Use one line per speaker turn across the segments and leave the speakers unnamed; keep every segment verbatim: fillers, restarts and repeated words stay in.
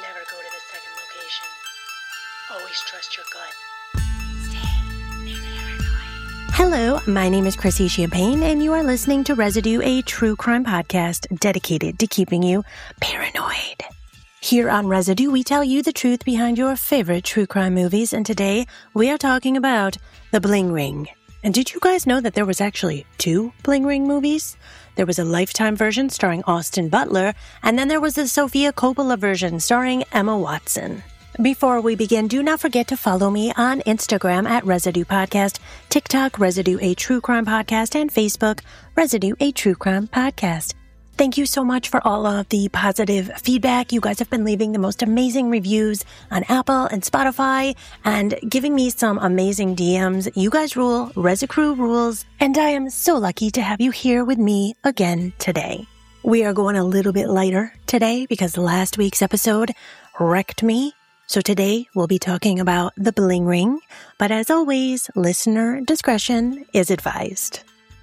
Never go to the second location. Always trust your gut.
Hello, my name is Chrissy Champagne, and you are listening to Residue, a true crime podcast dedicated to keeping you paranoid. Here on Residue, we tell you the truth behind your favorite true crime movies, and today we are talking about The Bling Ring. And did you guys know that there was actually two Bling Ring movies? There was a Lifetime version starring Austin Butler, and then there was the Sofia Coppola version starring Emma Watson. Before we begin, do not forget to follow me on Instagram at Residue Podcast, TikTok, Residue, a True Crime Podcast, and Facebook, Residue, a True Crime Podcast. Thank you so much for all of the positive feedback. You guys have been leaving the most amazing reviews on Apple and Spotify and giving me some amazing D Ms. You guys rule, Resicrew rules, and I am so lucky to have you here with me again today. We are going a little bit lighter today because last week's episode wrecked me. So today we'll be talking about The Bling Ring, but as always, listener discretion is advised.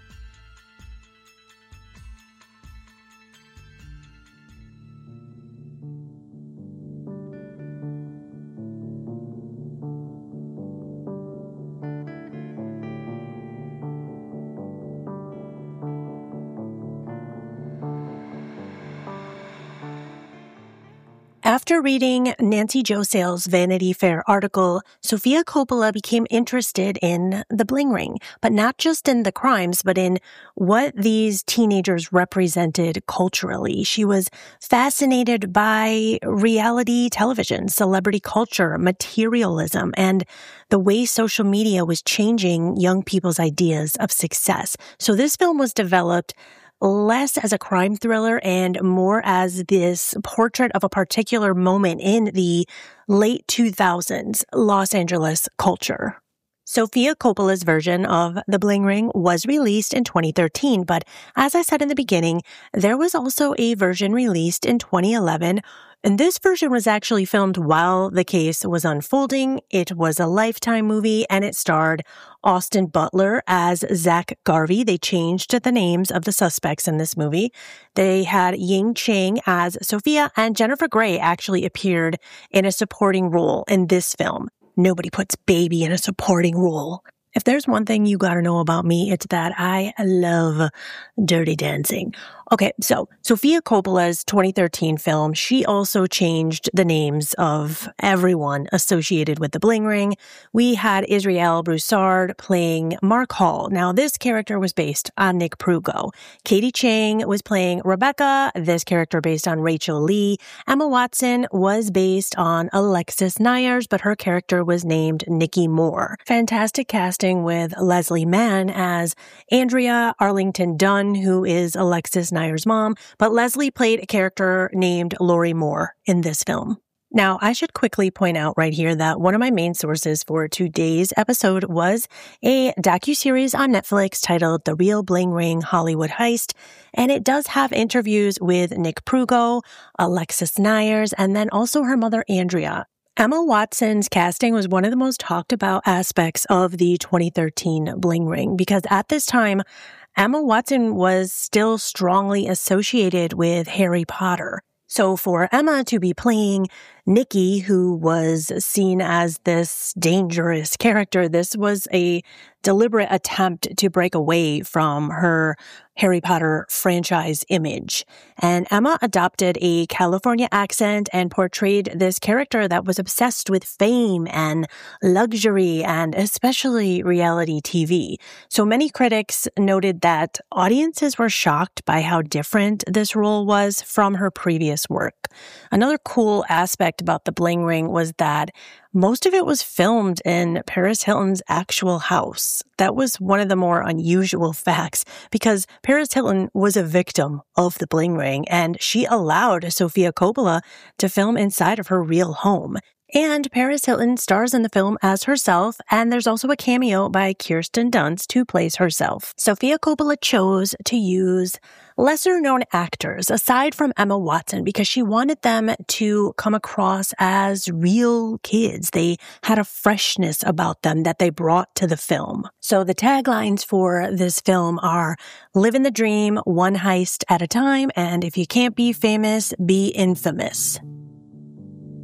After reading Nancy Jo Sales' Vanity Fair article, Sofia Coppola became interested in The Bling Ring, but not just in the crimes, but in what these teenagers represented culturally. She was fascinated by reality television, celebrity culture, materialism, and the way social media was changing young people's ideas of success. So this film was developed less as a crime thriller and more as this portrait of a particular moment in the late two thousands Los Angeles culture. Sofia Coppola's version of The Bling Ring was released in twenty thirteen, but as I said in the beginning, there was also a version released in twenty eleven. And this version was actually filmed while the case was unfolding. It was a Lifetime movie, and it starred Austin Butler as Zach Garvey. They changed the names of the suspects in this movie. They had Ying Chang as Sofia, and Jennifer Grey actually appeared in a supporting role in this film. Nobody puts baby in a supporting role. If there's one thing you gotta know about me, it's that I love Dirty Dancing. Okay, so Sofia Coppola's twenty thirteen film, she also changed the names of everyone associated with The Bling Ring. We had Israel Broussard playing Mark Hall. Now, this character was based on Nick Prugo. Katie Chang was playing Rebecca, this character based on Rachel Lee. Emma Watson was based on Alexis Nyers, but her character was named Nikki Moore. Fantastic casting with Leslie Mann as Andrea, Arlington Dunn, who is Alexis Nyers' mom, but Leslie played a character named Lori Moore in this film. Now, I should quickly point out right here that one of my main sources for today's episode was a docuseries on Netflix titled The Real Bling Ring Hollywood Heist, and it does have interviews with Nick Prugo, Alexis Nyers, and then also her mother, Andrea. Emma Watson's casting was one of the most talked about aspects of the twenty thirteen Bling Ring because at this time, Emma Watson was still strongly associated with Harry Potter. So for Emma to be playing Nikki, who was seen as this dangerous character, this was a deliberate attempt to break away from her Harry Potter franchise image. And Emma adopted a California accent and portrayed this character that was obsessed with fame and luxury and especially reality T V. So many critics noted that audiences were shocked by how different this role was from her previous work. Another cool aspect about The Bling Ring was that most of it was filmed in Paris Hilton's actual house. That was one of the more unusual facts because Paris Hilton was a victim of The Bling Ring and she allowed Sofia Coppola to film inside of her real home. And Paris Hilton stars in the film as herself, and there's also a cameo by Kirsten Dunst who plays herself. Sofia Coppola chose to use lesser-known actors aside from Emma Watson because she wanted them to come across as real kids. They had a freshness about them that they brought to the film. So the taglines for this film are "Living the dream, one heist at a time," and "If you can't be famous, be infamous."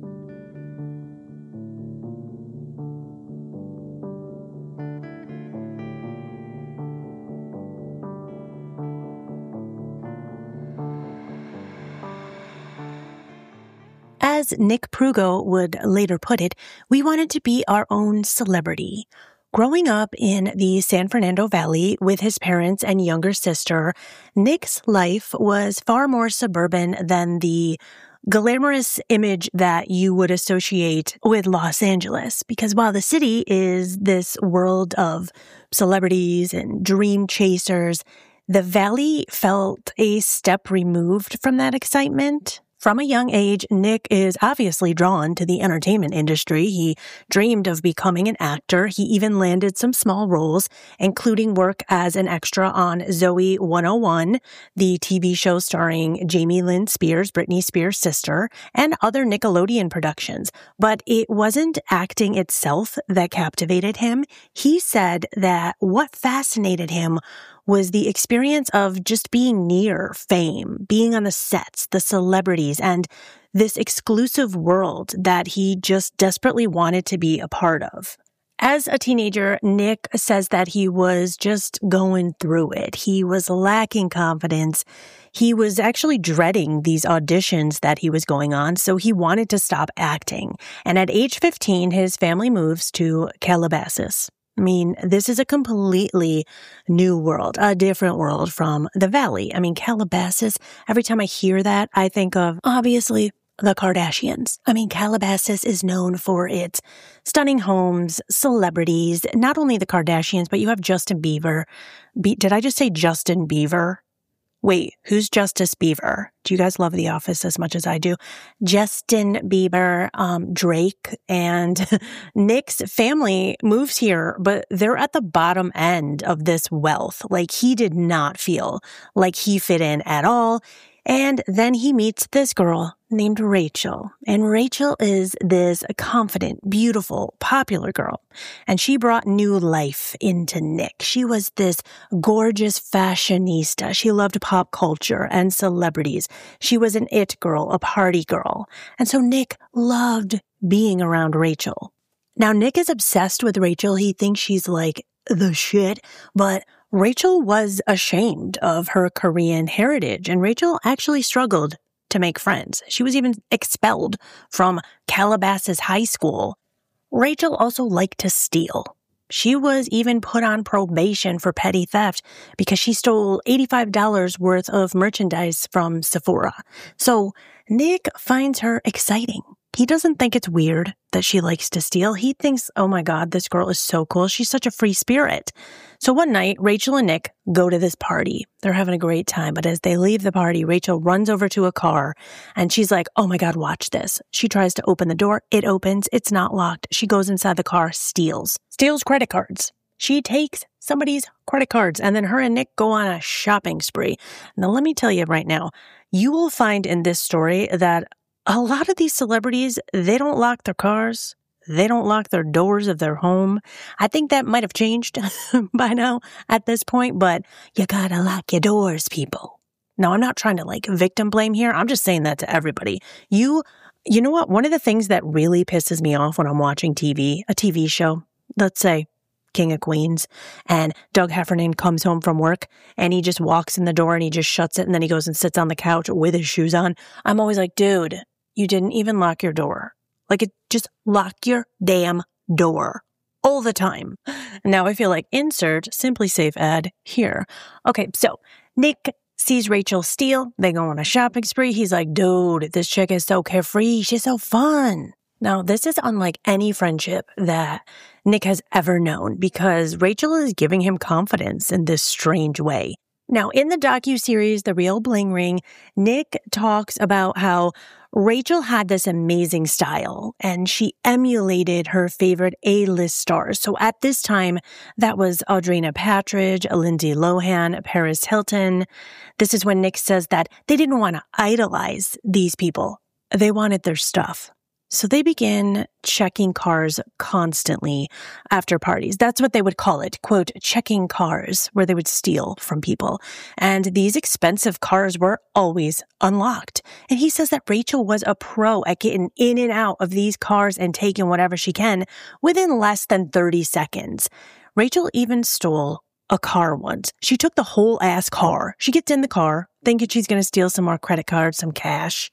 as Nick Prugo would later put it, we wanted to be our own celebrity. Growing up in the San Fernando Valley with his parents and younger sister, Nick's life was far more suburban than the glamorous image that you would associate with Los Angeles. Because while the city is this world of celebrities and dream chasers, the Valley felt a step removed from that excitement. From a young age, Nick is obviously drawn to the entertainment industry. He dreamed of becoming an actor. He even landed some small roles, including work as an extra on Zoey one oh one, the T V show starring Jamie Lynn Spears, Britney Spears' sister, and other Nickelodeon productions. But it wasn't acting itself that captivated him. He said that what fascinated him was the experience of just being near fame, being on the sets, the celebrities, and this exclusive world that he just desperately wanted to be a part of. As a teenager, Nick says that he was just going through it. He was lacking confidence. He was actually dreading these auditions that he was going on, so he wanted to stop acting. And at age fifteen, his family moves to Calabasas. I mean, this is a completely new world, a different world from the Valley. I mean, Calabasas, every time I hear that, I think of, obviously, the Kardashians. I mean, Calabasas is known for its stunning homes, celebrities, not only the Kardashians, but you have Justin Bieber. Be- Did I just say Justin Bieber? Wait, who's Justice Bieber? Do you guys love The Office as much as I do? Justin Bieber, um, Drake, and Nick's family moves here, but they're at the bottom end of this wealth. Like, he did not feel like he fit in at all. And then he meets this girl named Rachel. And Rachel is this confident, beautiful, popular girl. And she brought new life into Nick. She was this gorgeous fashionista. She loved pop culture and celebrities. She was an it girl, a party girl. And so Nick loved being around Rachel. Now, Nick is obsessed with Rachel. He thinks she's like the shit, but Rachel was ashamed of her Korean heritage, and Rachel actually struggled to make friends. She was even expelled from Calabasas High School. Rachel also liked to steal. She was even put on probation for petty theft because she stole eighty-five dollars worth of merchandise from Sephora. So Nick finds her exciting. He doesn't think it's weird that she likes to steal. He thinks, oh my God, this girl is so cool. She's such a free spirit. So one night, Rachel and Nick go to this party. They're having a great time. But as they leave the party, Rachel runs over to a car and she's like, oh my God, watch this. She tries to open the door. It opens. It's not locked. She goes inside the car, steals, steals credit cards. She takes somebody's credit cards, and then her and Nick go on a shopping spree. Now, let me tell you right now, you will find in this story that a lot of these celebrities, they don't lock their cars. They don't lock their doors of their home. I think that might have changed by now at this point, but you gotta lock your doors, people. Now, I'm not trying to like victim blame here. I'm just saying that to everybody. You, you know what? One of the things that really pisses me off when I'm watching T V, a T V show, let's say King of Queens, and Doug Heffernan comes home from work and he just walks in the door and he just shuts it and then he goes and sits on the couch with his shoes on. I'm always like, dude, you didn't even lock your door. Like, it, just lock your damn door all the time. Now I feel like insert Simply Safe ad here. Okay, so Nick sees Rachel steal. They go on a shopping spree. He's like, dude, this chick is so carefree. She's so fun. Now, this is unlike any friendship that Nick has ever known because Rachel is giving him confidence in this strange way. Now, in the docuseries, The Real Bling Ring, Nick talks about how Rachel had this amazing style and she emulated her favorite A-list stars. So at this time, that was Audrina Patridge, Lindsay Lohan, Paris Hilton. This is when Nick says that they didn't want to idolize these people. They wanted their stuff. So they begin checking cars constantly after parties. That's what they would call it, quote, checking cars, where they would steal from people. And these expensive cars were always unlocked. And he says that Rachel was a pro at getting in and out of these cars and taking whatever she can within less than thirty seconds. Rachel even stole a car once. She took the whole ass car. She gets in the car thinking she's going to steal some more credit cards, some cash,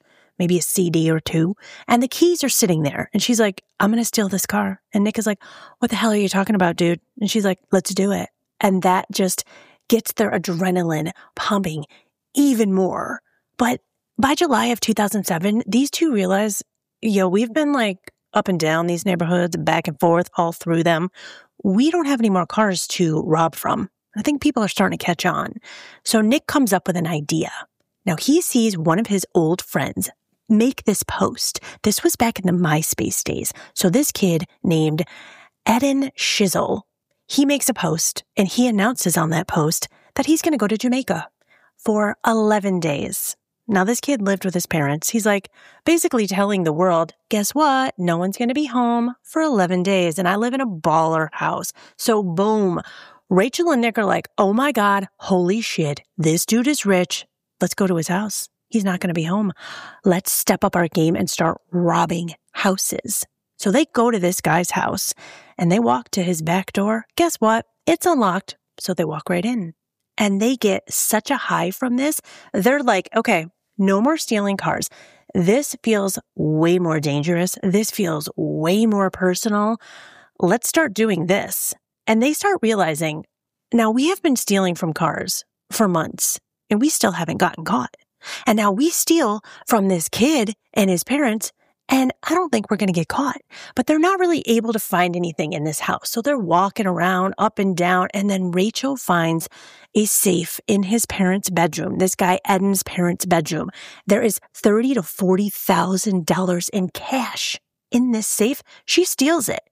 maybe a C D or two, and the keys are sitting there. And she's like, I'm going to steal this car. And Nick is like, what the hell are you talking about, dude? And she's like, let's do it. And that just gets their adrenaline pumping even more. But by July of two thousand seven, these two realize, yo, we've been like up and down these neighborhoods, back and forth, all through them. We don't have any more cars to rob from. I think people are starting to catch on. So Nick comes up with an idea. Now he sees one of his old friends make this post. This was back in the MySpace days. So this kid named Eden Shizzle, he makes a post and he announces on that post that he's going to go to Jamaica for eleven days. Now, this kid lived with his parents. He's like basically telling the world, guess what? No one's going to be home for eleven days. And I live in a baller house. So boom, Rachel and Nick are like, oh my God, holy shit. This dude is rich. Let's go to his house. He's not going to be home. Let's step up our game and start robbing houses. So they go to this guy's house and they walk to his back door. Guess what? It's unlocked. So they walk right in. And they get such a high from this. They're like, okay, no more stealing cars. This feels way more dangerous. This feels way more personal. Let's start doing this. And they start realizing, now we have been stealing from cars for months and we still haven't gotten caught. And now we steal from this kid and his parents, and I don't think we're going to get caught. But they're not really able to find anything in this house. So they're walking around up and down. And then Rachel finds a safe in his parents' bedroom. This guy, Eden's parents' bedroom. There is thirty thousand to forty thousand dollars in cash in this safe. She steals it.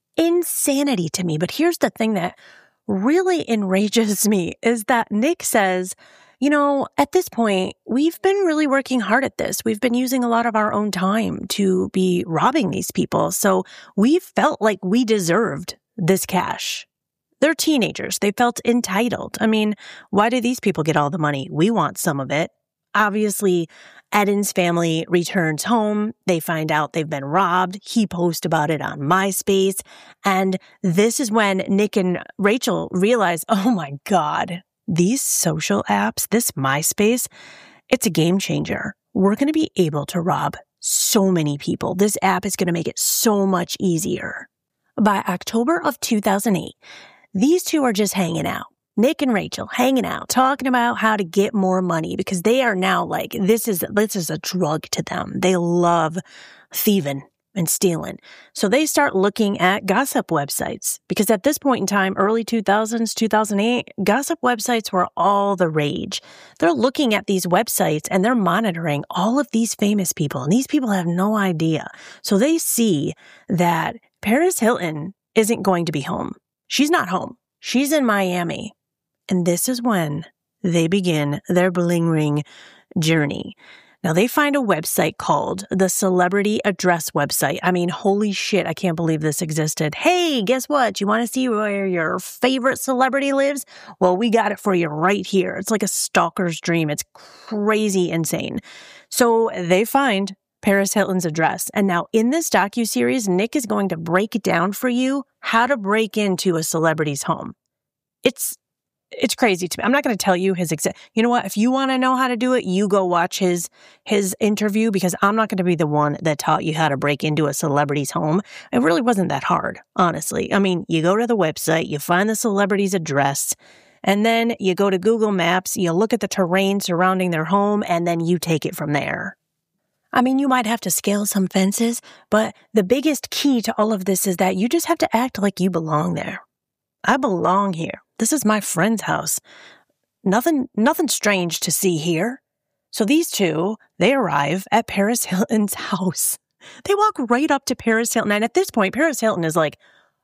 Insanity to me. But here's the thing that really enrages me is that Nick says, you know, at this point, we've been really working hard at this. We've been using a lot of our own time to be robbing these people. So we felt like we deserved this cash. They're teenagers. They felt entitled. I mean, why do these people get all the money? We want some of it. Obviously, Eden's family returns home. They find out they've been robbed. He posts about it on MySpace. And this is when Nick and Rachel realize, oh my God, these social apps, this MySpace, it's a game changer. We're going to be able to rob so many people. This app is going to make it so much easier. By October of two thousand eight, these two are just hanging out. Nick and Rachel hanging out, talking about how to get more money because they are now like, this is, this is a drug to them. They love thieving and stealing. So they start looking at gossip websites because at this point in time, early two thousands, two thousand eight, gossip websites were all the rage. They're looking at these websites and they're monitoring all of these famous people. And these people have no idea. So they see that Paris Hilton isn't going to be home. She's not home. She's in Miami. And this is when they begin their bling ring journey. Now, they find a website called the Celebrity Address website. I mean, holy shit, I can't believe this existed. Hey, guess what? You want to see where your favorite celebrity lives? Well, we got it for you right here. It's like a stalker's dream. It's crazy insane. So they find Paris Hilton's address. And now in this docuseries, Nick is going to break down for you how to break into a celebrity's home. It's It's crazy to me. I'm not going to tell you his exact, you know what? If you want to know how to do it, you go watch his, his interview because I'm not going to be the one that taught you how to break into a celebrity's home. It really wasn't that hard, honestly. I mean, you go to the website, you find the celebrity's address, and then you go to Google Maps, you look at the terrain surrounding their home, and then you take it from there. I mean, you might have to scale some fences, but the biggest key to all of this is that you just have to act like you belong there. I belong here. This is my friend's house. Nothing, nothing strange to see here. So these two, they arrive at Paris Hilton's house. They walk right up to Paris Hilton. And at this point, Paris Hilton is like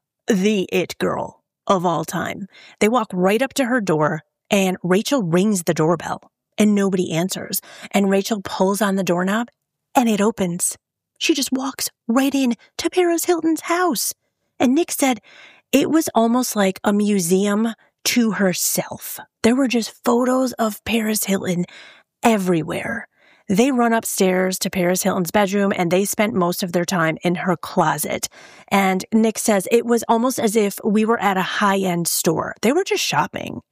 the it girl of all time. They walk right up to her door and Rachel rings the doorbell and nobody answers. And Rachel pulls on the doorknob and it opens. She just walks right in to Paris Hilton's house. And Nick said, it was almost like a museum to herself. There were just photos of Paris Hilton everywhere. They run upstairs to Paris Hilton's bedroom and they spent most of their time in her closet. And Nick says it was almost as if we were at a high-end store. They were just shopping.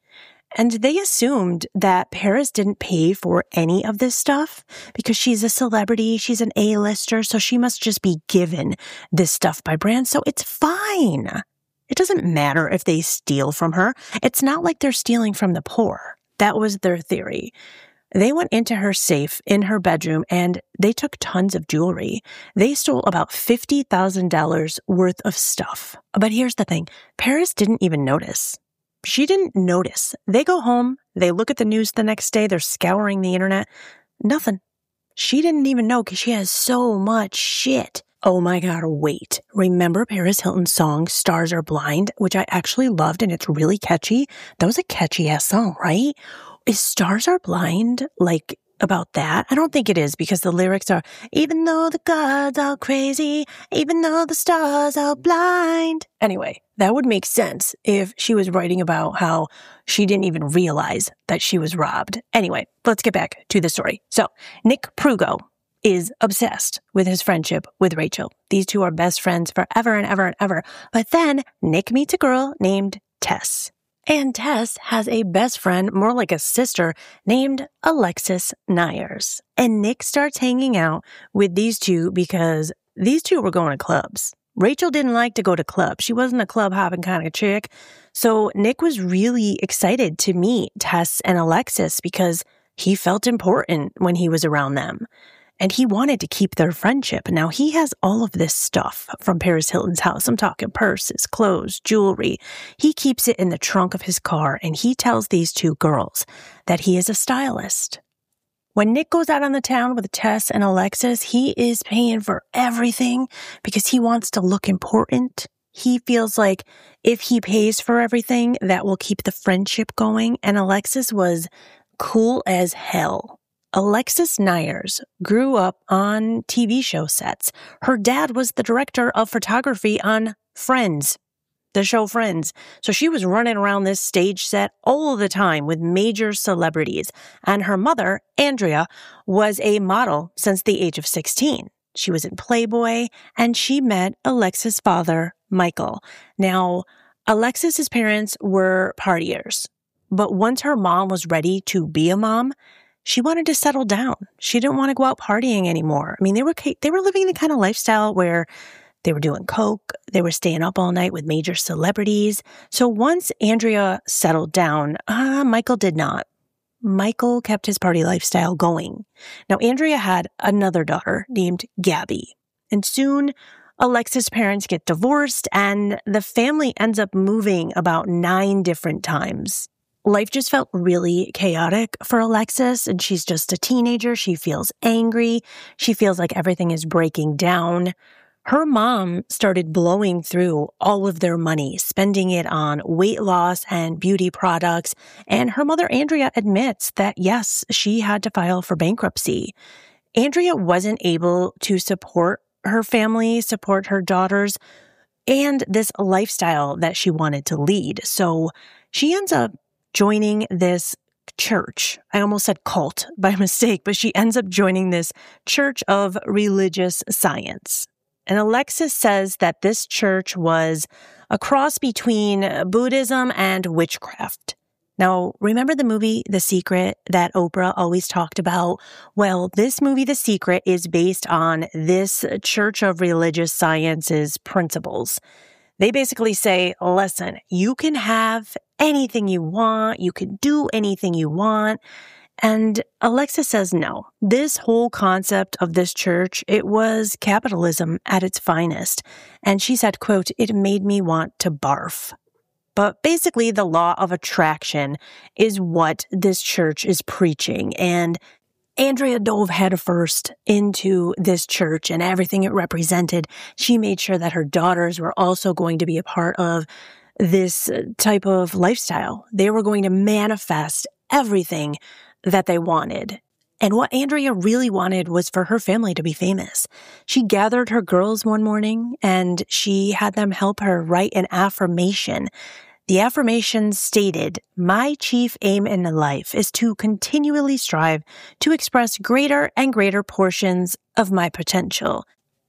And they assumed that Paris didn't pay for any of this stuff because she's a celebrity, she's an A-lister, so she must just be given this stuff by brands, so it's fine. It doesn't matter if they steal from her. It's not like they're stealing from the poor. That was their theory. They went into her safe in her bedroom and they took tons of jewelry. They stole about fifty thousand dollars worth of stuff. But here's the thing. Paris didn't even notice. She didn't notice. They go home, they look at the news the next day, they're scouring the internet. Nothing. She didn't even know because she has so much shit. Oh my God, wait. Remember Paris Hilton's song, Stars Are Blind, which I actually loved and it's really catchy? That was a catchy ass song, right? Is Stars Are Blind like about that? I don't think it is because the lyrics are, even though the gods are crazy, even though the stars are blind. Anyway, that would make sense if she was writing about how she didn't even realize that she was robbed. Anyway, let's get back to the story. So Nick Prugo is obsessed with his friendship with Rachel. These two are best friends forever and ever and ever. But then Nick meets a girl named Tess. And Tess has a best friend, more like a sister, named Alexis Nyers. And Nick starts hanging out with these two because these two were going to clubs. Rachel didn't like to go to clubs. She wasn't a club hopping kind of chick. So Nick was really excited to meet Tess and Alexis because he felt important when he was around them. And he wanted to keep their friendship. Now, he has all of this stuff from Paris Hilton's house. I'm talking purses, clothes, jewelry. He keeps it in the trunk of his car, and he tells these two girls that he is a stylist. When Nick goes out on the town with Tess and Alexis, he is paying for everything because he wants to look important. He feels like if he pays for everything, that will keep the friendship going. And Alexis was cool as hell. Alexis Nyers grew up on T V show sets. Her dad was the director of photography on Friends, the show Friends. So she was running around this stage set all the time with major celebrities. And her mother, Andrea, was a model since the age of sixteen. She was in Playboy, and she met Alexis' father, Michael. Now, Alexis' parents were partiers. But once her mom was ready to be a mom, she wanted to settle down. She didn't want to go out partying anymore. I mean, they were they were living the kind of lifestyle where they were doing coke, they were staying up all night with major celebrities. So once Andrea settled down, uh, Michael did not. Michael kept his party lifestyle going. Now, Andrea had another daughter named Gabby. And soon, Alexis' parents get divorced, and the family ends up moving about nine different times. Life just felt really chaotic for Alexis, and she's just a teenager. She feels angry. She feels like everything is breaking down. Her mom started blowing through all of their money, spending it on weight loss and beauty products. And her mother, Andrea, admits that, yes, she had to file for bankruptcy. Andrea wasn't able to support her family, support her daughters, and this lifestyle that she wanted to lead. So she ends up joining this church. I almost said cult by mistake, but she ends up joining this Church of Religious Science. And Alexis says that this church was a cross between Buddhism and witchcraft. Now, remember the movie The Secret that Oprah always talked about? Well, this movie, The Secret, is based on this Church of Religious Science's principles. They basically say, listen, you can have anything you want. You can do anything you want. And Alexis says no. This whole concept of this church, it was capitalism at its finest. And she said, quote, it made me want to barf. But basically, the law of attraction is what this church is preaching. And Andrea dove headfirst into this church and everything it represented. She made sure that her daughters were also going to be a part of this type of lifestyle. They were going to manifest everything that they wanted. And what Andrea really wanted was for her family to be famous. She gathered her girls one morning and she had them help her write an affirmation. The affirmation stated, my chief aim in life is to continually strive to express greater and greater portions of my potential.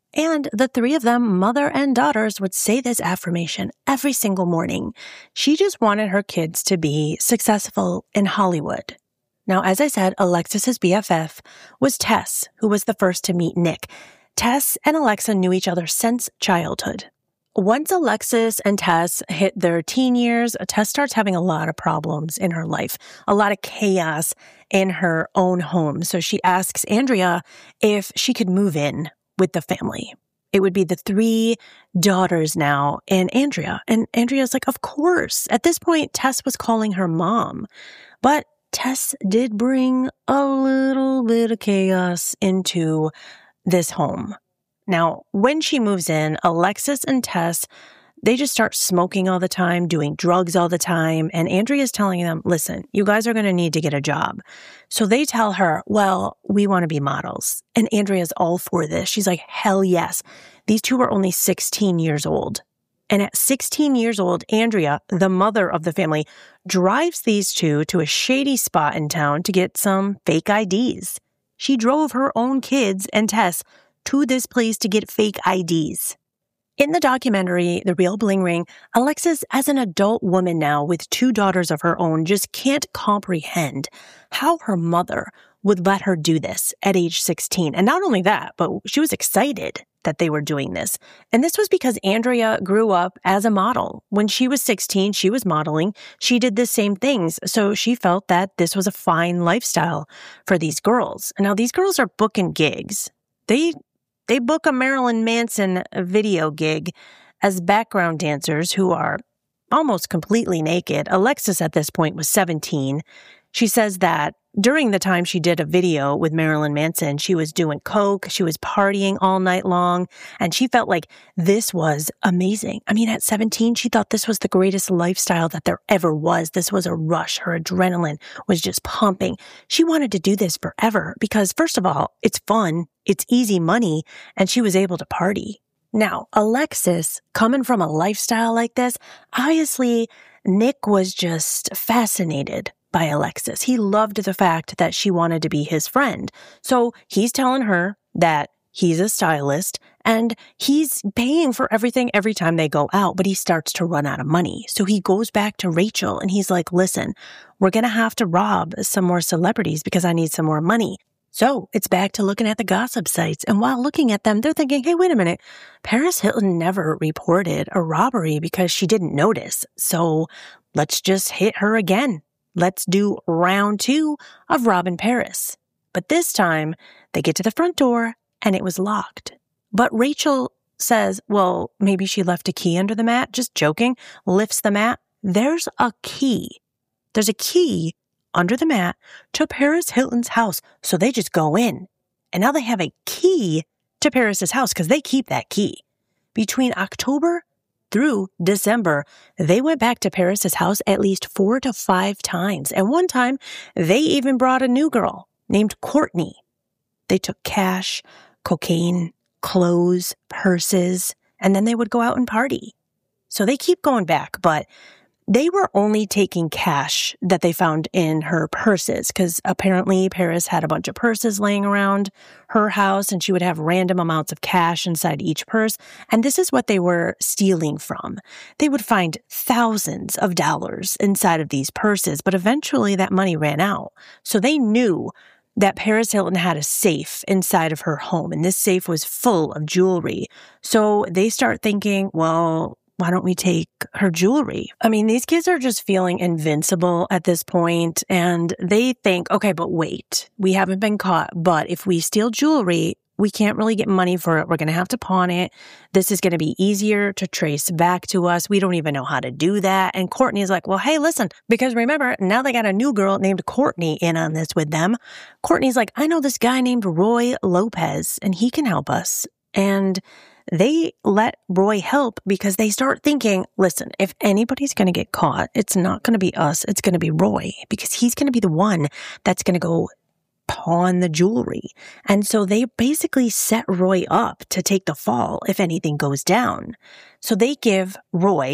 And the three of them, mother and daughters, would say this affirmation every single morning. She just wanted her kids to be successful in Hollywood. Now, as I said, Alexis's B F F was Tess, who was the first to meet Nick. Tess and Alexa knew each other since childhood. Once Alexis and Tess hit their teen years, Tess starts having a lot of problems in her life, a lot of chaos in her own home. So she asks Andrea if she could move in with the family. It would be the three daughters now and Andrea. And Andrea's like, of course. At this point, Tess was calling her mom. But Tess did bring a little bit of chaos into this home. Now, when she moves in, Alexis and Tess, they just start smoking all the time, doing drugs all the time. And Andrea's telling them, listen, you guys are going to need to get a job. So they tell her, well, we want to be models. And Andrea's all for this. She's like, hell yes. These two are only sixteen years old. And at sixteen years old, Andrea, the mother of the family, drives these two to a shady spot in town to get some fake I Ds. She drove her own kids and Tess to this place to get fake I Ds. In the documentary, The Real Bling Ring, Alexis, as an adult woman now with two daughters of her own, just can't comprehend how her mother would let her do this at age sixteen. And not only that, but she was excited that they were doing this. And this was because Andrea grew up as a model. When she was sixteen, she was modeling. She did the same things. So she felt that this was a fine lifestyle for these girls. Now, these girls are booking gigs. They They book a Marilyn Manson video gig as background dancers who are almost completely naked. Alexis at this point was seventeen. She says that during the time she did a video with Marilyn Manson, she was doing coke, she was partying all night long, and she felt like this was amazing. I mean, at seventeen, she thought this was the greatest lifestyle that there ever was. This was a rush. Her adrenaline was just pumping. She wanted to do this forever because, first of all, it's fun, it's easy money, and she was able to party. Now, Alexis, coming from a lifestyle like this, obviously, Nick was just fascinated by Alexis. He loved the fact that she wanted to be his friend. So he's telling her that he's a stylist and he's paying for everything every time they go out, but he starts to run out of money. So he goes back to Rachel and he's like, listen, we're going to have to rob some more celebrities because I need some more money. So it's back to looking at the gossip sites. And while looking at them, they're thinking, hey, wait a minute. Paris Hilton never reported a robbery because she didn't notice. So let's just hit her again. Let's do round two of robbing Paris. But this time, they get to the front door and it was locked. But Rachel says, well, maybe she left a key under the mat. Just joking. Lifts the mat. There's a key. There's a key under the mat to Paris Hilton's house. So they just go in. And now they have a key to Paris's house because they keep that key. Between October through December, they went back to Paris's house at least four to five times. And one time, they even brought a new girl named Courtney. They took cash, cocaine, clothes, purses, and then they would go out and party. So they keep going back, but they were only taking cash that they found in her purses because apparently Paris had a bunch of purses laying around her house and she would have random amounts of cash inside each purse. And this is what they were stealing from. They would find thousands of dollars inside of these purses, but eventually that money ran out. So they knew that Paris Hilton had a safe inside of her home and this safe was full of jewelry. So they start thinking, well, why don't we take her jewelry? I mean, these kids are just feeling invincible at this point, and they think, okay, but wait, we haven't been caught, but if we steal jewelry, we can't really get money for it. We're going to have to pawn it. This is going to be easier to trace back to us. We don't even know how to do that. And Courtney's like, well, hey, listen, because remember, now they got a new girl named Courtney in on this with them. Courtney's like, I know this guy named Roy Lopez, and he can help us. And they let Roy help because they start thinking, listen, if anybody's going to get caught, it's not going to be us. It's going to be Roy because he's going to be the one that's going to go pawn the jewelry. And so they basically set Roy up to take the fall if anything goes down. So they give Roy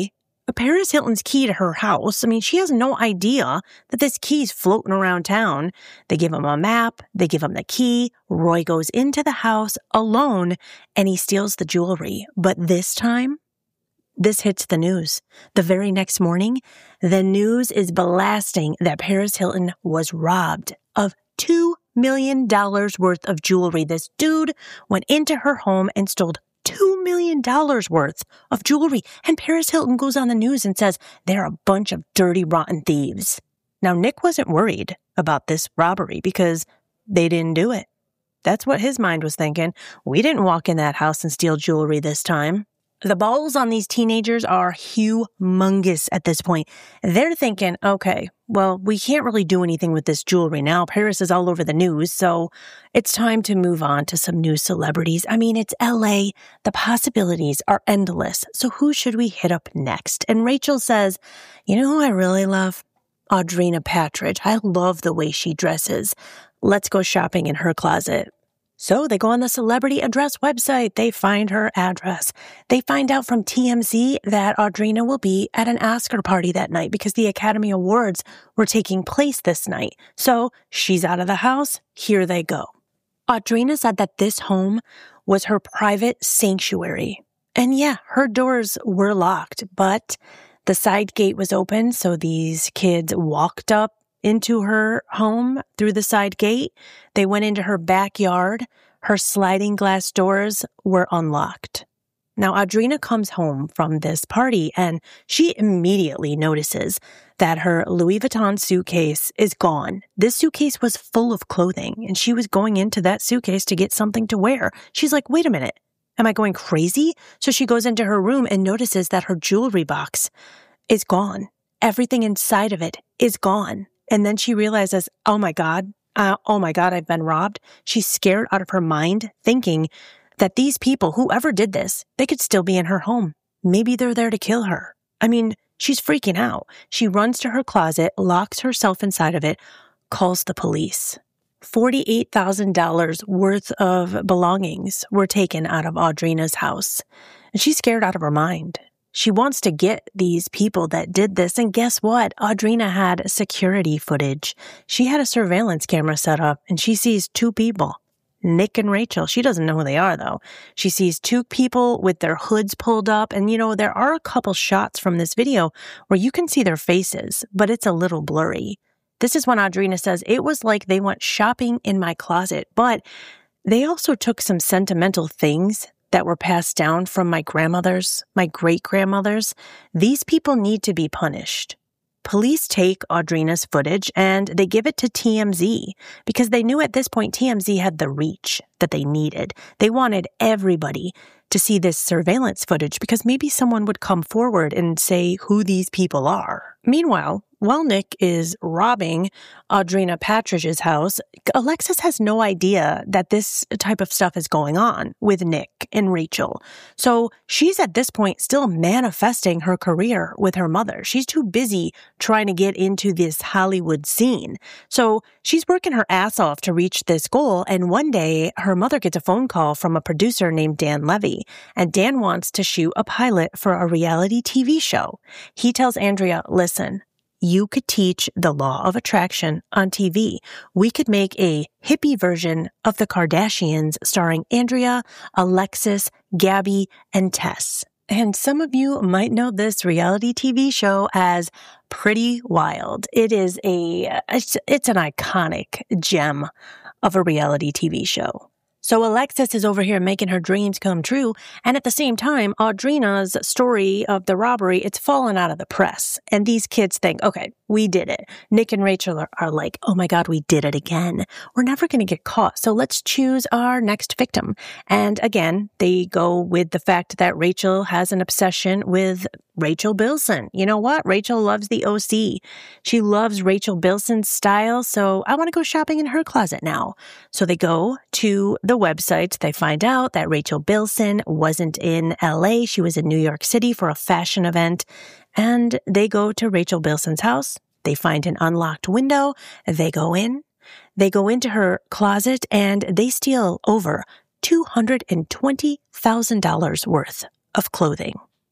Paris Hilton's key to her house. I mean, she has no idea that this key's floating around town. They give him a map. They give him the key. Roy goes into the house alone and he steals the jewelry. But this time, this hits the news. The very next morning, the news is blasting that Paris Hilton was robbed of two million dollars worth of jewelry. This dude went into her home and stole two million dollars worth of jewelry. And Paris Hilton goes on the news and says they're a bunch of dirty, rotten thieves. Now, Nick wasn't worried about this robbery because they didn't do it. That's what his mind was thinking. We didn't walk in that house and steal jewelry this time. The balls on these teenagers are humongous at this point. They're thinking, okay, well, we can't really do anything with this jewelry now. Paris is all over the news, so it's time to move on to some new celebrities. I mean, it's L A. The possibilities are endless. So who should we hit up next? And Rachel says, you know who I really love? Audrina Patridge. I love the way she dresses. Let's go shopping in her closet. So they go on the celebrity address website. They find her address. They find out from T M Z that Audrina will be at an Oscar party that night because the Academy Awards were taking place this night. So she's out of the house. Here they go. Audrina said that this home was her private sanctuary. And yeah, her doors were locked, but the side gate was open. So these kids walked up into her home through the side gate. They went into her backyard. Her sliding glass doors were unlocked. Now, Audrina comes home from this party and she immediately notices that her Louis Vuitton suitcase is gone. This suitcase was full of clothing and she was going into that suitcase to get something to wear. She's like, wait a minute, am I going crazy? So she goes into her room and notices that her jewelry box is gone. Everything inside of it is gone. And then she realizes, oh my God, uh, oh my God, I've been robbed. She's scared out of her mind, thinking that these people, whoever did this, they could still be in her home. Maybe they're there to kill her. I mean, she's freaking out. She runs to her closet, locks herself inside of it, calls the police. forty-eight thousand dollars worth of belongings were taken out of Audrina's house. And she's scared out of her mind. She wants to get these people that did this. And guess what? Audrina had security footage. She had a surveillance camera set up and she sees two people, Nick and Rachel. She doesn't know who they are though. She sees two people with their hoods pulled up. And you know, there are a couple shots from this video where you can see their faces, but it's a little blurry. This is when Audrina says, it was like they went shopping in my closet, but they also took some sentimental things that were passed down from my grandmothers, my great-grandmothers. These people need to be punished. Police take Audrina's footage and they give it to T M Z because they knew at this point T M Z had the reach that they needed. They wanted everybody to see this surveillance footage because maybe someone would come forward and say who these people are. Meanwhile, while Nick is robbing Audrina Patridge's house, Alexis has no idea that this type of stuff is going on with Nick and Rachel. So she's at this point still manifesting her career with her mother. She's too busy trying to get into this Hollywood scene. So she's working her ass off to reach this goal. And one day her mother gets a phone call from a producer named Dan Levy. And Dan wants to shoot a pilot for a reality T V show. He tells Andrea, listen, you could teach the law of attraction on T V. We could make a hippie version of the Kardashians starring Andrea, Alexis, Gabby, and Tess. And some of you might know this reality T V show as Pretty Wild. It is a, it's, it's an iconic gem of a reality T V show. So Alexis is over here making her dreams come true. And at the same time, Audrina's story of the robbery, it's fallen out of the press. And these kids think, okay, we did it. Nick and Rachel are, are like, oh my God, we did it again. We're never going to get caught. So let's choose our next victim. And again, they go with the fact that Rachel has an obsession with Rachel Bilson. You know what? Rachel loves the O C. She loves Rachel Bilson's style. So I want to go shopping in her closet now. So they go to the website. They find out that Rachel Bilson wasn't in L A. She was in New York City for a fashion event. And they go to Rachel Bilson's house. They find an unlocked window. They go in. They go into her closet and they steal over two hundred twenty thousand dollars worth of clothing.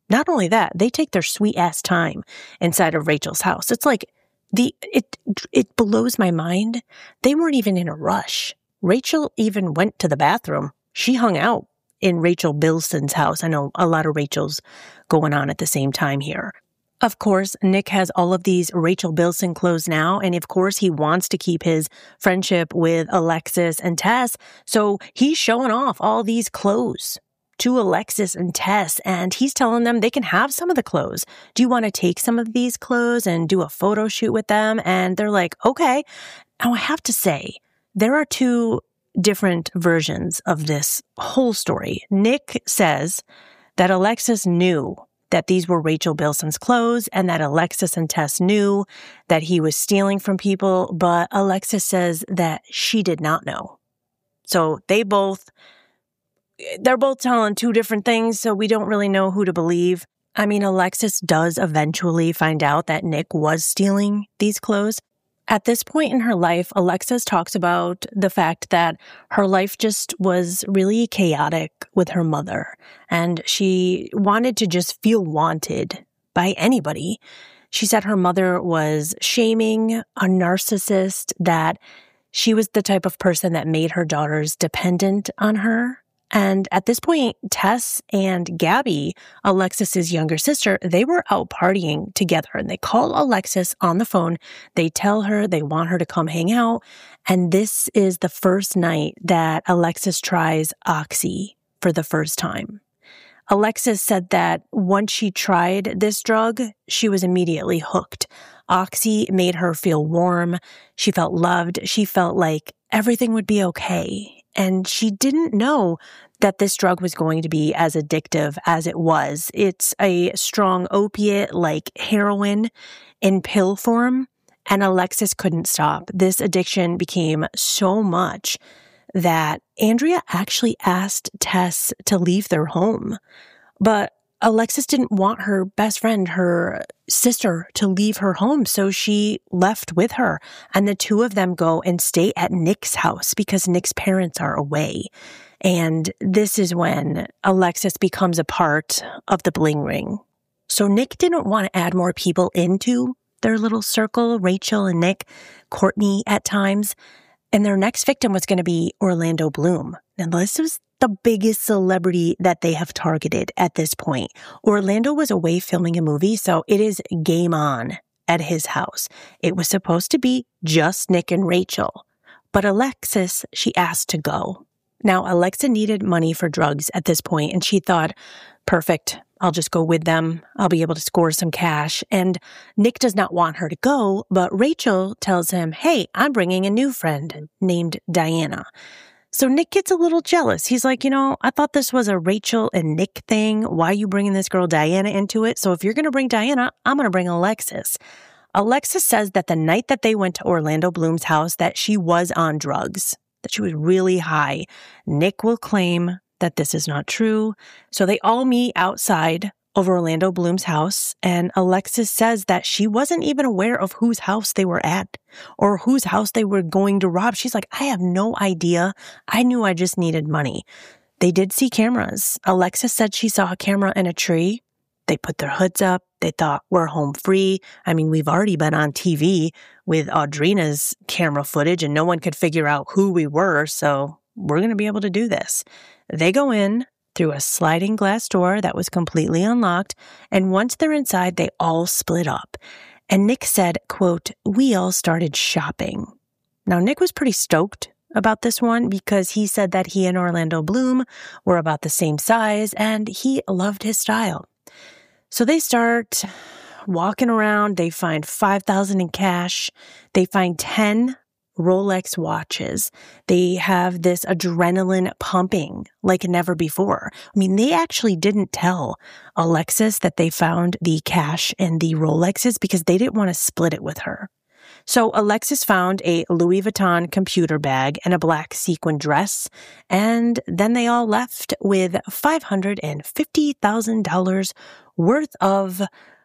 Not only that, they take their sweet ass time inside of Rachel's house. It's like the it it blows my mind. They weren't even in a rush. Rachel even went to the bathroom. She hung out in Rachel Bilson's house. I know a lot of Rachels going on at the same time here. Of course, Nick has all of these Rachel Bilson clothes now, and of course, he wants to keep his friendship with Alexis and Tess, so he's showing off all these clothes to Alexis and Tess, and he's telling them they can have some of the clothes. Do you want to take some of these clothes and do a photo shoot with them? And they're like, okay. Now, I have to say, there are two different versions of this whole story. Nick says that Alexis knew that these were Rachel Bilson's clothes and that Alexis and Tess knew that he was stealing from people, but Alexis says that she did not know. So they both, they're both telling two different things, so we don't really know who to believe. I mean, Alexis does eventually find out that Nick was stealing these clothes. At this point in her life, Alexis talks about the fact that her life just was really chaotic with her mother, and she wanted to just feel wanted by anybody. She said her mother was shaming, a narcissist, that she was the type of person that made her daughters dependent on her. And at this point, Tess and Gabby, Alexis's younger sister, they were out partying together, and they call Alexis on the phone. They tell her they want her to come hang out. And this is the first night that Alexis tries Oxy for the first time. Alexis said that once she tried this drug, she was immediately hooked. Oxy made her feel warm. She felt loved. She felt like everything would be okay. And she didn't know that this drug was going to be as addictive as it was. It's a strong opiate like heroin in pill form, and Alexis couldn't stop. This addiction became so much that Andrea actually asked Tess to leave their home. But Alexis didn't want her best friend, her sister, to leave her home, so she left with her. And the two of them go and stay at Nick's house because Nick's parents are away. And this is when Alexis becomes a part of the bling ring. So Nick didn't want to add more people into their little circle, Rachel and Nick, Courtney at times. And their next victim was going to be Orlando Bloom. Now, this was the biggest celebrity that they have targeted at this point. Orlando was away filming a movie, so it is game on at his house. It was supposed to be just Nick and Rachel, but Alexis, she asked to go. Now, Alexa needed money for drugs at this point, and she thought, perfect, I'll just go with them. I'll be able to score some cash. And Nick does not want her to go, but Rachel tells him, hey, I'm bringing a new friend named Diana. So Nick gets a little jealous. He's like, you know, I thought this was a Rachel and Nick thing. Why are you bringing this girl Diana into it? So if you're going to bring Diana, I'm going to bring Alexis. Alexis says that the night that they went to Orlando Bloom's house, that she was on drugs, that she was really high. Nick will claim that this is not true. So they all meet outside of Orlando Bloom's house, and Alexis says that she wasn't even aware of whose house they were at or whose house they were going to rob. She's like, I have no idea. I knew I just needed money. They did see cameras. Alexis said she saw a camera in a tree. They put their hoods up. They thought, we're home free. I mean, we've already been on T V with Audrina's camera footage, and no one could figure out who we were, so we're going to be able to do this. They go in through a sliding glass door that was completely unlocked, and once they're inside, they all split up. And Nick said, quote, we all started shopping. Now, Nick was pretty stoked about this one because he said that he and Orlando Bloom were about the same size, and he loved his style. So they start walking around. They find five thousand dollars in cash. They find ten Rolex watches. They have this adrenaline pumping like never before. I mean, they actually didn't tell Alexis that they found the cash and the Rolexes because they didn't want to split it with her. So Alexis found a Louis Vuitton computer bag and a black sequin dress, and then they all left with five hundred fifty thousand dollars worth of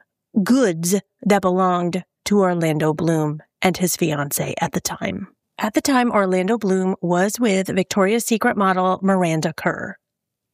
goods that belonged to Orlando Bloom and his fiancée at the time. At the time, Orlando Bloom was with Victoria's Secret model Miranda Kerr.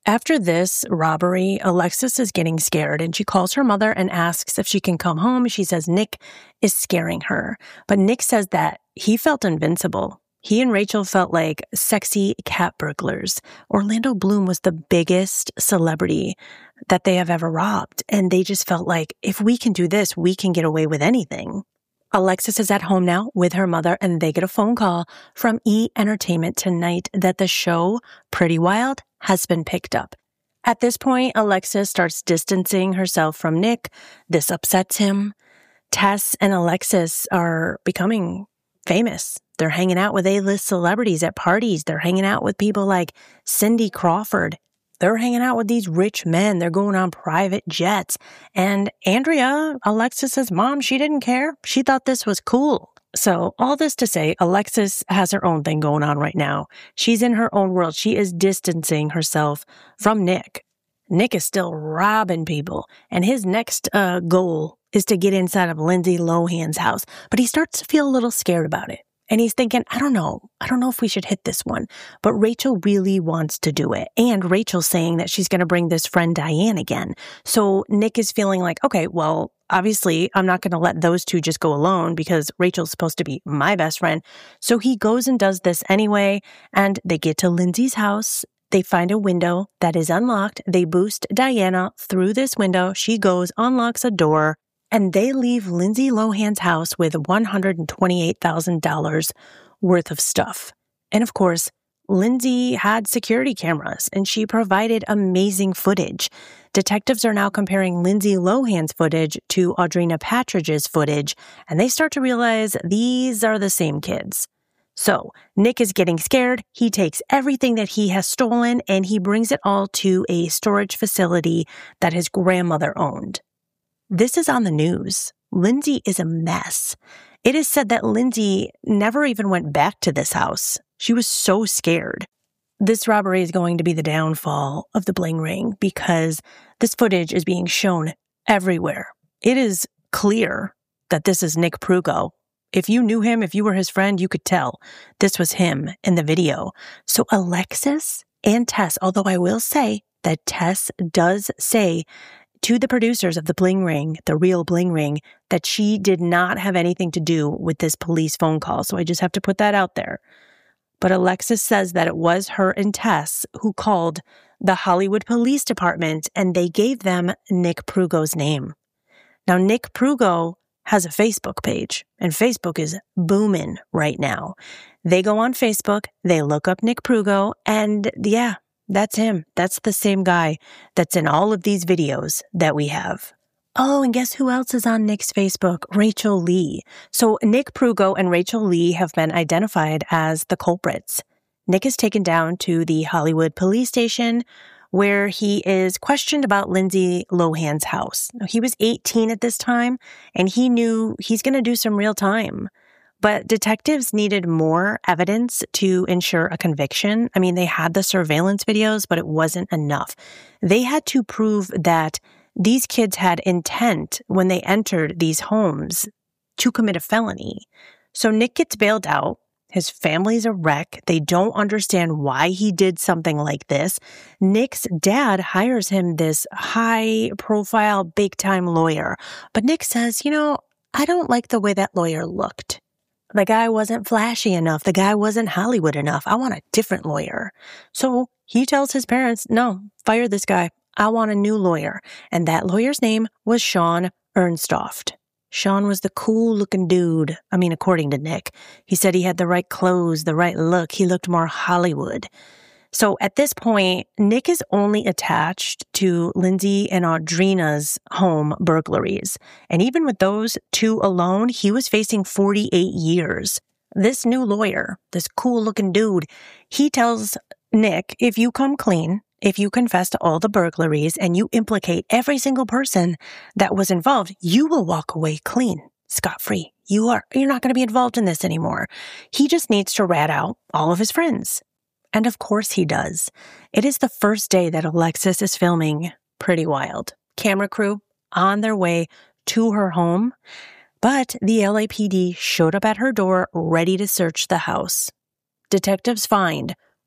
After this robbery, Alexis is getting scared and she calls her mother and asks if she can come home. She says Nick is scaring her. But Nick says that he felt invincible. He and Rachel felt like sexy cat burglars. Orlando Bloom was the biggest celebrity that they have ever robbed. And they just felt like, if we can do this, we can get away with anything. Alexis is at home now with her mother, and they get a phone call from E! Entertainment tonight that the show Pretty Wild has been picked up. At this point, Alexis starts distancing herself from Nick. This upsets him. Tess and Alexis are becoming famous. They're hanging out with A-list celebrities at parties. They're hanging out with people like Cindy Crawford. They're hanging out with these rich men. They're going on private jets. And Andrea, Alexis's mom, she didn't care. She thought this was cool. So all this to say, Alexis has her own thing going on right now. She's in her own world. She is distancing herself from Nick. Nick is still robbing people. And his next uh, goal is to get inside of Lindsay Lohan's house. But he starts to feel a little scared about it. And he's thinking, I don't know. I don't know if we should hit this one. But Rachel really wants to do it. And Rachel's saying that she's going to bring this friend Diane again. So Nick is feeling like, okay, well, obviously, I'm not going to let those two just go alone because Rachel's supposed to be my best friend. So he goes and does this anyway. And they get to Lindsay's house. They find a window that is unlocked. They boost Diana through this window. She goes, unlocks a door. And they leave Lindsay Lohan's house with one hundred twenty-eight thousand dollars worth of stuff. And of course, Lindsay had security cameras and she provided amazing footage. Detectives are now comparing Lindsay Lohan's footage to Audrina Patridge's footage, and they start to realize these are the same kids. So Nick is getting scared. He takes everything that he has stolen and he brings it all to a storage facility that his grandmother owned. This is on the news. Lindsay is a mess. It is said that Lindsay never even went back to this house. She was so scared. This robbery is going to be the downfall of the bling ring because this footage is being shown everywhere. It is clear that this is Nick Prugo. If you knew him, if you were his friend, you could tell this was him in the video. So Alexis and Tess, although I will say that Tess does say to the producers of the bling ring, the real bling ring, that she did not have anything to do with this police phone call. So I just have to put that out there. But Alexis says that it was her and Tess who called the Hollywood Police Department and they gave them Nick Prugo's name. Now, Nick Prugo has a Facebook page and Facebook is booming right now. They go on Facebook, they look up Nick Prugo, and yeah, that's him. That's the same guy that's in all of these videos that we have. Oh, and guess who else is on Nick's Facebook? Rachel Lee. So Nick Prugo and Rachel Lee have been identified as the culprits. Nick is taken down to the Hollywood police station where he is questioned about Lindsay Lohan's house. Now, he was eighteen at this time, and he knew he's going to do some real time. But detectives needed more evidence to ensure a conviction. I mean, they had the surveillance videos, but it wasn't enough. They had to prove that these kids had intent when they entered these homes to commit a felony. So Nick gets bailed out. His family's a wreck. They don't understand why he did something like this. Nick's dad hires him this high-profile, big-time lawyer. But Nick says, you know, I don't like the way that lawyer looked. The guy wasn't flashy enough. The guy wasn't Hollywood enough. I want a different lawyer. So he tells his parents, no, fire this guy. I want a new lawyer. And that lawyer's name was Sean Ernstoft. Sean was the cool-looking dude. I mean, according to Nick. He said he had the right clothes, the right look. He looked more Hollywood. So at this point, Nick is only attached to Lindsay and Audrina's home burglaries. And even with those two alone, he was facing forty-eight years. This new lawyer, this cool-looking dude, he tells Nick, if you come clean, if you confess to all the burglaries and you implicate every single person that was involved, you will walk away clean, scot-free. You are, you're not going to be involved in this anymore. He just needs to rat out all of his friends. And of course he does. It is the first day that Alexis is filming Pretty Wild. Camera crew on their way to her home, but the L A P D showed up at her door ready to search the house. Detectives find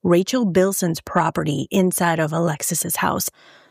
Rachel Bilson's property inside of Alexis's house.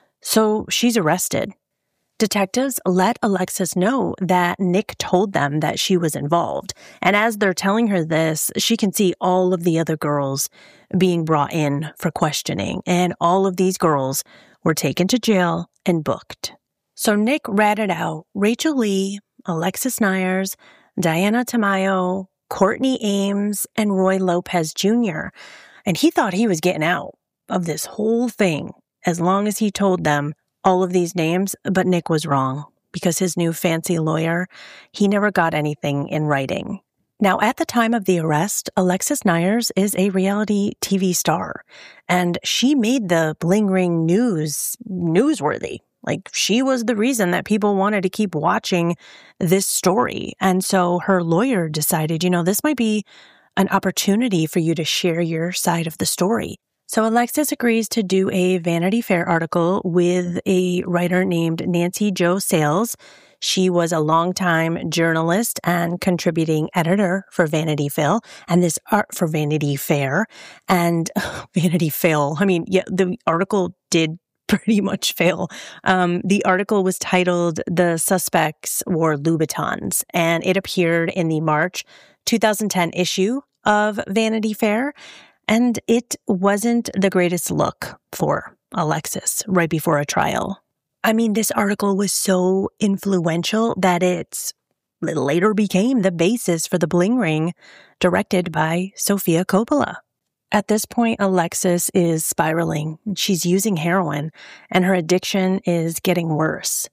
So she's arrested. Detectives let Alexis know that Nick told them that she was involved. And as they're telling her this, she can see all of the other girls being brought in for questioning. And all of these girls were taken to jail and booked. So Nick ratted out Rachel Lee, Alexis Neiers, Diana Tamayo, Courtney Ames, and Roy Lopez Junior And he thought he was getting out of this whole thing as long as he told them all of these names, but Nick was wrong because his new fancy lawyer, he never got anything in writing. Now, at the time of the arrest, Alexis Neiers is a reality T V star, and she made the Bling Ring news newsworthy. Like, she was the reason that people wanted to keep watching this story. And so her lawyer decided, you know, this might be an opportunity for you to share your side of the story. So Alexis agrees to do a Vanity Fair article with a writer named Nancy Jo Sales. She was a longtime journalist and contributing editor for Vanity Fair, and this art for Vanity Fair and Vanity Fail. I mean, yeah, the article did pretty much fail. Um, the article was titled "The Suspects Wore Louboutins," and it appeared in the March two thousand ten issue of Vanity Fair. And it wasn't the greatest look for Alexis right before a trial. I mean, this article was so influential that it later became the basis for The Bling Ring, directed by Sofia Coppola. At this point, Alexis is spiraling. She's using heroin, and her addiction is getting worse.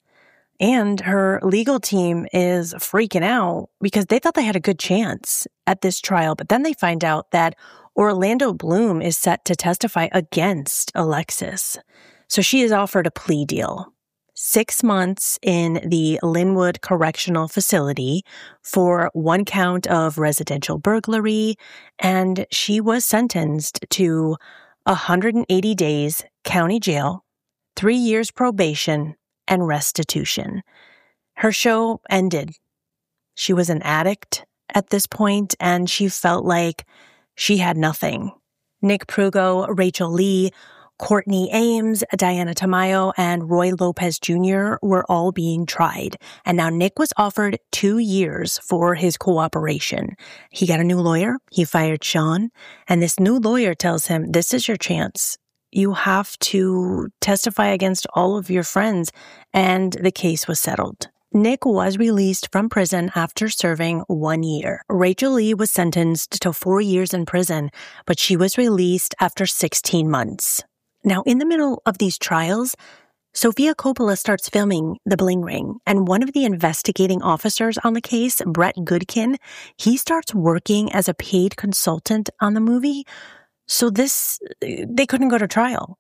And her legal team is freaking out because they thought they had a good chance at this trial, but then they find out that Orlando Bloom is set to testify against Alexis. So she is offered a plea deal. Six months in the Linwood Correctional Facility for one count of residential burglary, and she was sentenced to one hundred eighty days county jail, three years probation, and restitution. Her show ended. She was an addict at this point, and she felt like she had nothing. Nick Prugo, Rachel Lee, Courtney Ames, Diana Tamayo, and Roy Lopez Junior were all being tried. And now Nick was offered two years for his cooperation. He got a new lawyer. He fired Sean. And this new lawyer tells him, this is your chance. You have to testify against all of your friends. And the case was settled. Nick was released from prison after serving one year. Rachel Lee was sentenced to four years in prison, but she was released after sixteen months. Now, in the middle of these trials, Sofia Coppola starts filming The Bling Ring, and one of the investigating officers on the case, Brett Goodkin, he starts working as a paid consultant on the movie. So this, they couldn't go to trial.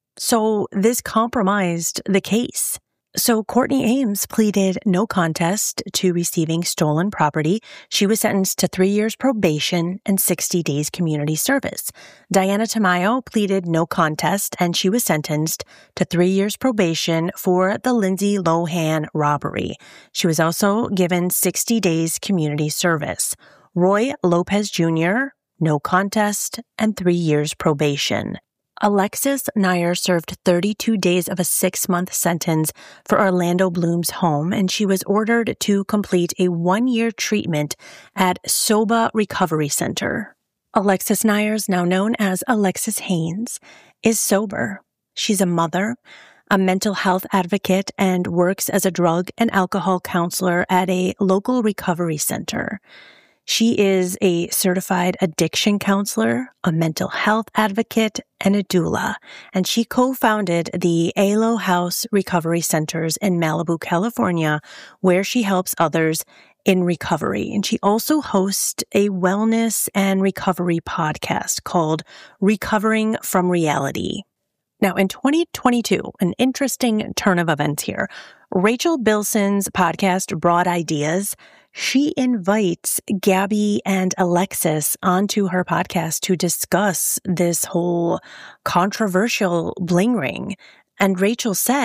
So this compromised the case. So Courtney Ames pleaded no contest to receiving stolen property. She was sentenced to three years probation and sixty days community service. Diana Tamayo pleaded no contest, and she was sentenced to three years probation for the Lindsay Lohan robbery. She was also given sixty days community service. Roy Lopez Junior, no contest, and three years probation. Alexis Neiers served thirty-two days of a six-month sentence for Orlando Bloom's home, and she was ordered to complete a one-year treatment at Soba Recovery Center. Alexis Neiers, now known as Alexis Haynes, is sober. She's a mother, a mental health advocate, and works as a drug and alcohol counselor at a local recovery center. She is a certified addiction counselor, a mental health advocate, and a doula, and she co-founded the Alo House Recovery Centers in Malibu, California, where she helps others in recovery. And she also hosts a wellness and recovery podcast called Recovering from Reality. Now, in twenty twenty-two, an interesting turn of events here. Rachel Bilson's podcast, Broad Ideas, she invites Gabby and Alexis onto her podcast to discuss this whole controversial bling ring. And Rachel said,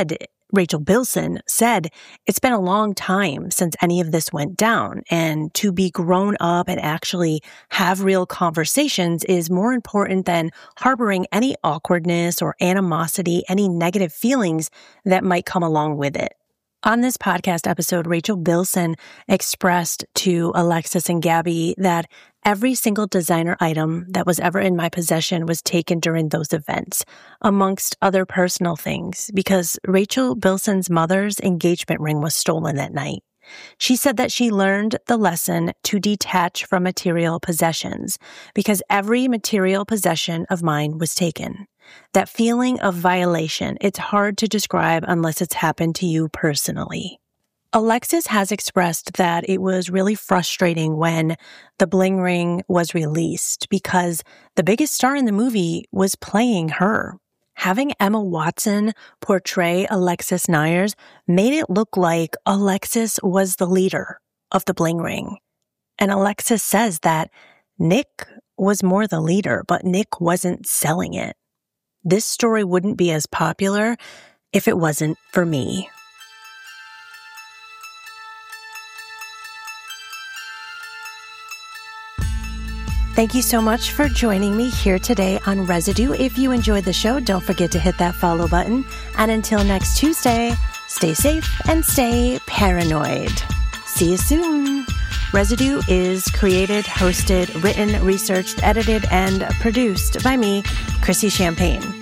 Rachel Bilson, said it's been a long time since any of this went down, and to be grown up and actually have real conversations is more important than harboring any awkwardness or animosity, any negative feelings that might come along with it. On this podcast episode, Rachel Bilson expressed to Alexis and Gabby that every single designer item that was ever in my possession was taken during those events, amongst other personal things, because Rachel Bilson's mother's engagement ring was stolen that night. She said that she learned the lesson to detach from material possessions because every material possession of mine was taken. That feeling of violation, it's hard to describe unless it's happened to you personally. Alexis has expressed that it was really frustrating when The Bling Ring was released because the biggest star in the movie was playing her. Having Emma Watson portray Alexis Neiers made it look like Alexis was the leader of The Bling Ring. And Alexis says that Nick was more the leader, but Nick wasn't selling it. This story wouldn't be as popular if it wasn't for me. Thank you so much for joining me here today on Residue. If you enjoyed the show, don't forget to hit that follow button. And until next Tuesday, stay safe and stay paranoid. See you soon. Residue is created, hosted, written, researched, edited, and produced by me, Chrissy Champagne.